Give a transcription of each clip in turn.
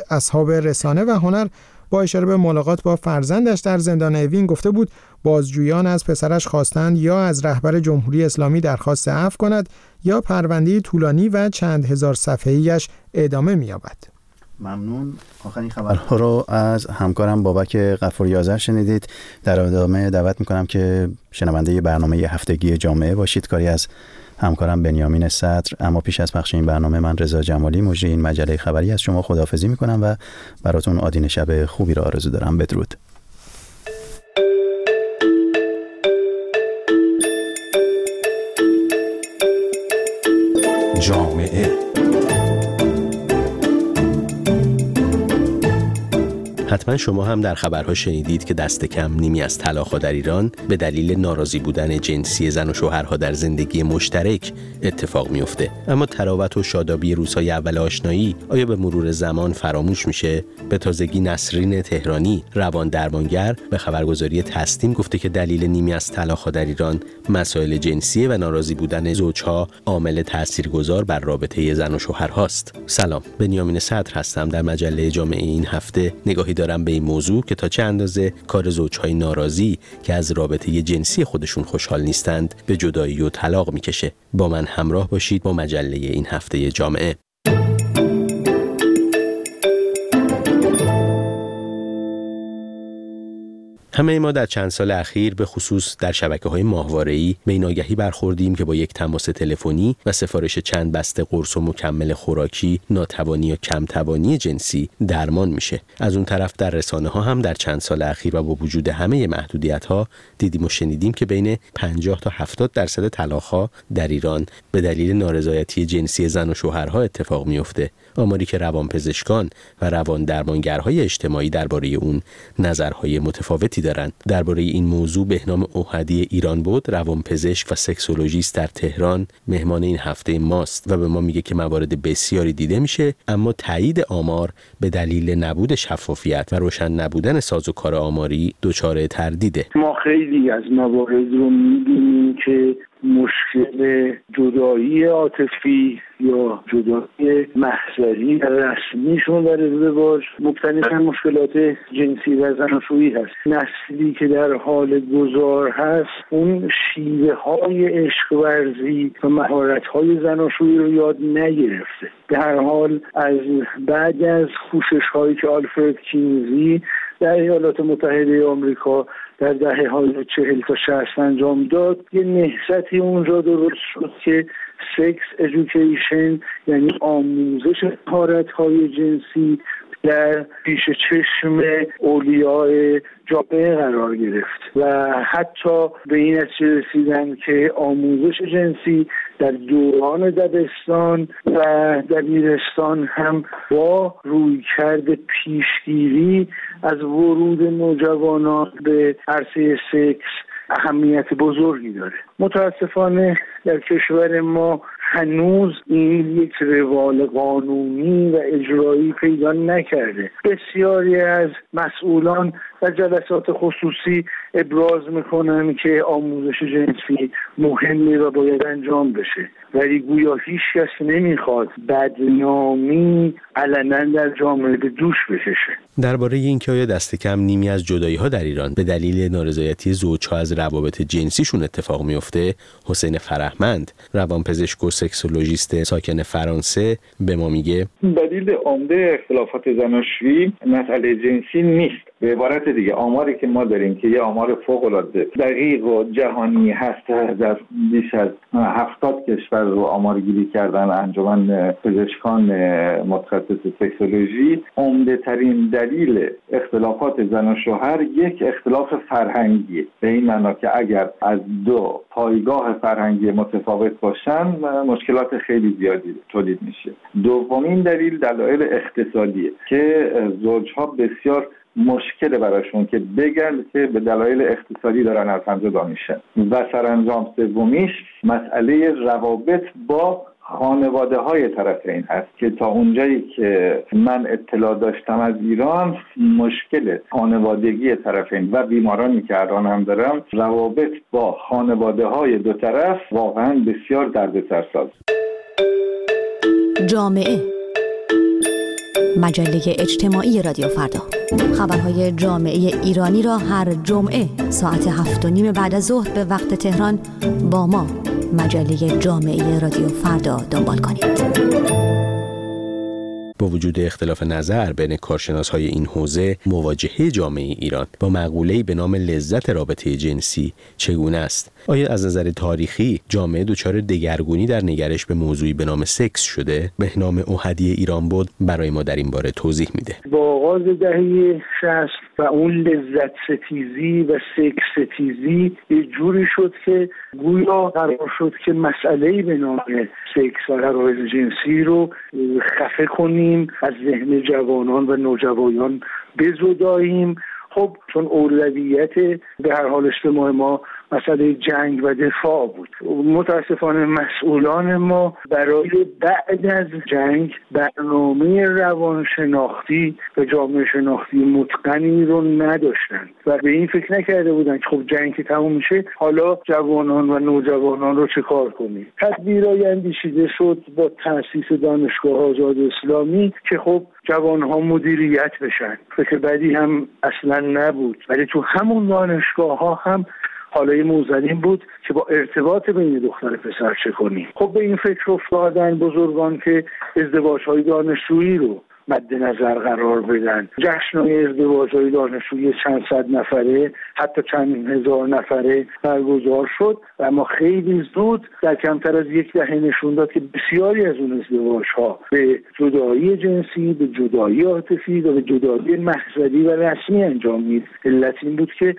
اصحاب رسانه و هنر با اشاره به ملاقات با فرزندش در زندان اوین گفته بود بازجویان از پسرش خواستند یا از رهبر جمهوری اسلامی درخواست عفو کند یا پرونده طولانی و چند هزار صفحه‌ایش ادامه می‌یابد. ممنون. آخرین خبرها رو از همکارم بابک غفوری آذر شنیدید. در ادامه دعوت می‌کنم که شنونده برنامه هفتگی جامعه باشید، کاری از همکارم بنیامین صدر. اما پیش از پخش این برنامه من رضا جمالی مجری این مجله خبری از شما خداحافظی میکنم و براتون آدین شب خوبی را آرزو دارم. بدرود. جامعه حتما شما هم در خبرها شنیدید که دست کم نیمی از طلاق‌ها در ایران به دلیل ناراضی بودن جنسی زن و شوهرها در زندگی مشترک اتفاق میفته. اما تراوت و شادابی روزهای اول آشنایی آیا به مرور زمان فراموش میشه؟ به تازگی نسرین تهرانی روان درمانگر به خبرگزاری تسنیم گفته که دلیل نیمی از طلاق‌ها در ایران مسائل جنسی و ناراضی بودن زوجها عامل تاثیرگذار بر رابطه زن و شوهرهاست. سلام، بنیامین صدر هستم. در مجله جامعه این هفته نگاهی دارم به این موضوع که تا چه اندازه کار زوجهای ناراضی که از رابطه جنسی خودشون خوشحال نیستند به جدایی و طلاق میکشه. با من همراه باشید با مجله این هفته جامعه. همه ما در چند سال اخیر به خصوص در شبکه‌های ماهواره‌ای به این آگهی برخوردیم که با یک تماس تلفنی و سفارش چند بسته قرص و مکمل خوراکی ناتوانی یا کمتوانی جنسی درمان میشه. از اون طرف در رسانه‌ها هم در چند سال اخیر و با وجود همه محدودیت‌ها دیدیم و شنیدیم که بین 50 تا 70% طلاق‌ها در ایران به دلیل نارضایتی جنسی زن و شوهرها اتفاق میفته. آماری که روانپزشکان و روان درمانگرهای اجتماعی درباره اون نظرهای متفاوتی دارن. درباره این موضوع بهنام اوحدی ایران بود، روانپزشک و سکسولوژیست در تهران، مهمان این هفته ماست و به ما میگه که موارد بسیاری دیده میشه، اما تایید آمار به دلیل نبود شفافیت و روشن نبودن سازوکار آماری دچار تردیده. ما خیلی از موارد رو میبینیم که مشکل جدایی عاطفی یا جدایی محضری رسمیشون در ازدواج مبتنی مشکلات جنسی و زناشویی هست. نسلی که در حال گذار هست اون شیوه های عشق ورزی و مهارت های زناشویی رو یاد نگرفته. به هر حال از بعد از کوشش هایی که آلفرد کینزی در ایالات متحده آمریکا در دهه‌های 40 تا 60 انجام داد، یه نهضتی اونجا درست شد که سکس ادویکیشن، یعنی آموزش مهارت‌های جنسی، در پیش چشم اولیای جامعه قرار گرفت و حتی به این نتیجه رسیدن که آموزش جنسی در دوران دبستان و دبیرستان هم با رویکرد پیشگیری از ورود نوجوانان به عرصه سکس اهمیت بزرگی داره. متاسفانه در کشور ما هنوز این یک روال قانونی و اجرایی پیدا نکرده. بسیاری از مسئولان در جلسات خصوصی ابراز میکنن که آموزش جنسی مهمه و باید انجام بشه، ولی گویا هیچ کس نمیخواد بدنامی علنا در جامعه به دوش بکشه. درباره اینکه آیا دست کم نیمی از جدایی‌ها در ایران به دلیل نارضایتی زوج‌ها از روابط جنسیشون اتفاق میفته، حسین فرهمند، روانپزشک و سکسولوژیست ساکن فرانسه، به ما میگه دلیل عمده اختلافات زناشویی مسئله جنسی نیست. به عبارت دیگه آماری که ما داریم که یه آمار فوق‌العاده دقیق و جهانی هست، در بیش از 70 کشور رو آمارگیری کردن انجمن پزشکان متخصص سکسولوژی، عمده ترین دلیل اختلافات زن و شوهر یک اختلاف فرهنگی، به این معنا که اگر از دو پایگاه فرهنگی متفاوت باشن مشکلات خیلی زیادی تولید میشه. دومین دلیل دلایل اقتصادیه که زوجها بسیار مشکل براشون که بگن که به دلایل اقتصادی دارن از هم جدا میشن. و سرانجام سومیش مسئله روابط با خانواده های طرفین هست که تا اونجایی که من اطلاع داشتم از ایران مشکل خانوادگی طرفین و بیمارانی که الان هم دارم، روابط با خانواده های دو طرف واقعا بسیار دردسرساز. جامعه مجله اجتماعی رادیو فردا. خبرهای جامعه ایرانی را هر جمعه ساعت 7:30 بعد از ظهر به وقت تهران با ما مجله جامعه رادیو فردا دنبال کنید. با وجود اختلاف نظر بین کارشناس‌های این حوزه، مواجهه جامعه ایران با مقوله‌ای به نام لذت رابطه جنسی چگونه است؟ آیا از نظر تاریخی جامعه دچار دگرگونی در نگرش به موضوعی به نام سکس شده؟ بهنام اوحدی ایران بود برای ما در این باره توضیح میده. با آغاز دهه 60 و اون لذت ستیزی و سکس ستیزی یه جوری شد که گویا قرار شد که مسئله‌ای به نام سکس و غرایز جنسی رو خفه کنیم، از ذهن جوانان و نوجوانان بزداییم. خب چون اولویت به هر حال اجتماع ما مسئله جنگ و دفاع بود، متاسفانه مسئولان ما برای بعد از جنگ برنامه روانشناختی و جامعه شناختی متقنی رو نداشتن و به این فکر نکرده بودن که خب جنگ که تموم میشه حالا جوانان و نوجوانان رو چه کار کنیم. تدبیرای اندیشیده شد با تأسیس دانشگاه آزاد اسلامی که خب جوانها مدیریت بشن. فکر بعدی هم اصلا نبود، ولی تو همون دانشگاه ها هم حالا موزلین بود که با ارتباط بین دختر و پسر چه کنیم. خب به این فکر افتادن بزرگان که ازدواج‌های دانشجویی رو مد نظر قرار بدن. جشن‌های ازدواج‌های دانشجویی چند صد نفره حتی چند هزار نفره برگزار شد و اما خیلی زود در کمتر از یک دهه نشون داد که بسیاری از اون ازدواج‌ها به جدایی جنسی، به جدایی عاطفی و به جدایی محضری و رسمی انجام می‌شد. علت این بود که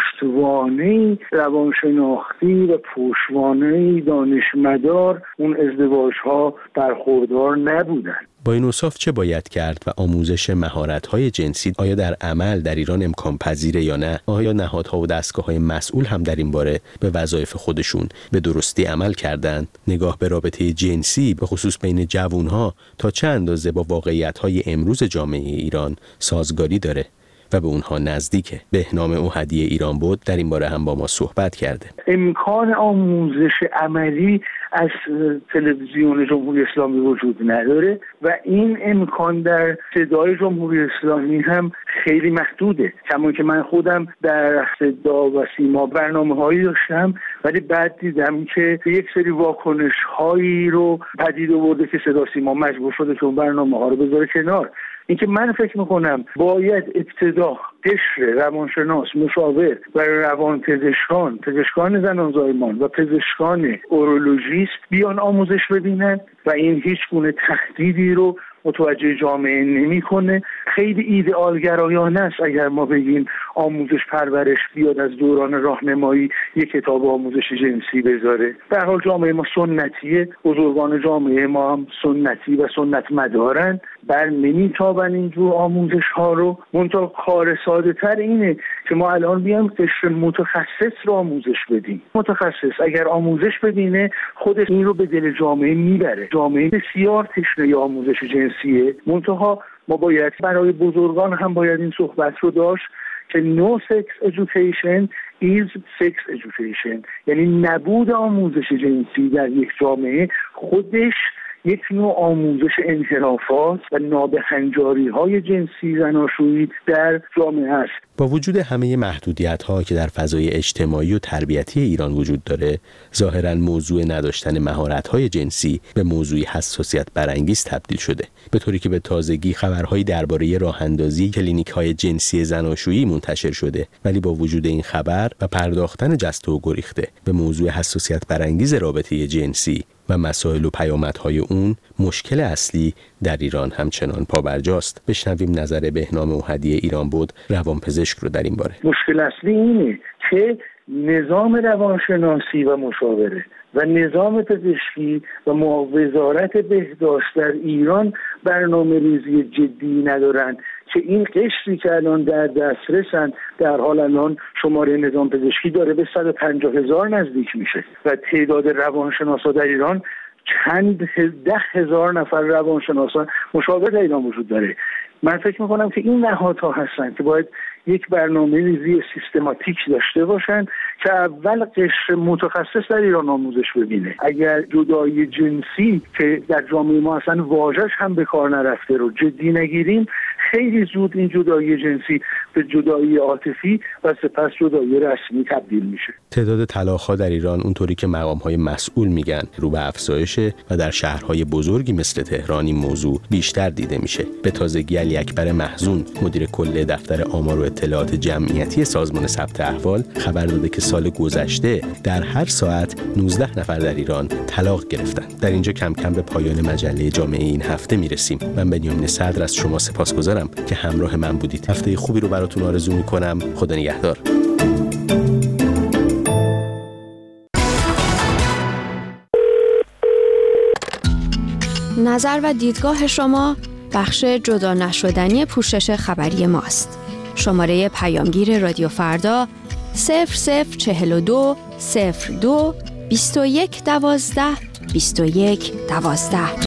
پشتوانه روانشناختی و پشتوانه دانشمدار اون ازدواج‌ها برخوردار نبودند. با این اوصاف چه باید کرد و آموزش مهارت‌های جنسی آیا در عمل در ایران امکان پذیره یا نه؟ آیا نهادها و دستگاه‌های مسئول هم در این باره به وظایف خودشون به درستی عمل کردند؟ نگاه به رابطه جنسی به خصوص بین جوانها تا چه اندازه با واقعیت‌های امروز جامعه ایران سازگاری داره و به اونها نزدیکه؟ بهنام اوحدی ایران بود در این باره هم با ما صحبت کرده. امکان آموزش عملی از تلویزیون جمهوری اسلامی وجود نداره و این امکان در صدای جمهوری اسلامی هم خیلی محدوده. کما که من خودم در صدا و سیما برنامه‌هایی داشتم ولی بعد دیدم که یک سری واکنش‌هایی رو پدید آورده که صدا سیما مجبور شده که اون برنامه‌ها رو بذاره کنار. اینکه من فکر میکنم باید ابتدا قشر روانشناس، مشاور و روانپزشکان، پزشکان زنان و پزشکان اورولوژیست بیان آموزش ببینن و این هیچ گونه تهدیدی رو متوجه جامعه نمیکنه. خیلی ایدئالگرایانه است اگر ما بگیم آموزش پرورش بیاد از دوران راهنمایی یک کتاب آموزش جنسی بذاره. در حال جامعه ما سنتیه، بزرگان جامعه ما هم سنتی و سنت مدارن، بر نمیتابن اینجور آموزش ها رو. منتها کار ساده تر اینه که ما الان بیام قشر متخصص رو آموزش بدیم. متخصص اگر آموزش ببینه خودش این رو به دل جامعه میبره. جامعه بسیار تشنه آموزش جنسیه. منتها ما باید برای بزرگان هم باید این صحبت رو داشت که no sex education is sex education، یعنی نبود آموزش جنسی در یک جامعه خودش یک نوع آموزش انحرافات و نابهنجاری‌های جنسی زناشویی در جامعه است. با وجود همه محدودیت‌ها که در فضای اجتماعی و تربیتی ایران وجود داره، ظاهراً موضوع نداشتن مهارت‌های جنسی به موضوعی حساسیت برانگیز تبدیل شده، به طوری که به تازگی خبرهایی درباره راه‌اندازی کلینیک‌های جنسی زناشویی منتشر شده. ولی با وجود این خبر و پرداختن جست و گریخته به موضوع حساسیت برانگیز رابطه جنسی و مسائل و پیامدهای اون، مشکل اصلی در ایران همچنان پابرجاست. بشنویم نظر بهنام اوحدی ایران بود، روانپزشک رو در این باره. مشکل اصلی اینه که نظام روانشناسی و مشاوره و نظام پزشکی و وزارت بهداشت در ایران برنامه‌ریزی جدی ندارن که این قشری که الان در دسترسن، در حال الان شماره نظام پزشکی داره به 150,000 نزدیک میشه و تعداد روانشناسا در ایران چند 10,000 نفر روانشناسان مشاور در ایران وجود داره. من فکر میکنم که این نهادها هستن که باید یک برنامه ریزی سیستماتیک داشته باشن که اول قشر متخصص در ایران آموزش ببینه. اگر جدایی جنسی که در جامعه ما اصلا واژه‌اش هم به کار نرفته رو جدی نگیریم، خیلی زود این جدایی جنسی به جدایی عاطفی و سپس جدایی رسمی تبدیل میشه. تعداد طلاق‌ها در ایران اونطوری که مقام‌های مسئول میگن رو به افزایشه و در شهرهای بزرگی مثل تهران این موضوع بیشتر دیده میشه. به تازگی علی اکبر محزون، مدیر کل دفتر آمار و اطلاعات جمعیتی سازمان ثبت احوال، خبر داده که سال گذشته در هر ساعت 19 نفر در ایران طلاق گرفتن. در اینجا کم کم به پایان مجله جامعه این هفته میرسیم. من بنیامین صدر از شما سپاسگزارم که همراه من بودید. هفته خوبی رو براتون آرزو میکنم. خدا نگهدار. نظر و دیدگاه شما بخش جدا نشدنی پوشش خبری ماست. شماره پیامگیر رادیو فردا 0042 02 21 12 21 12.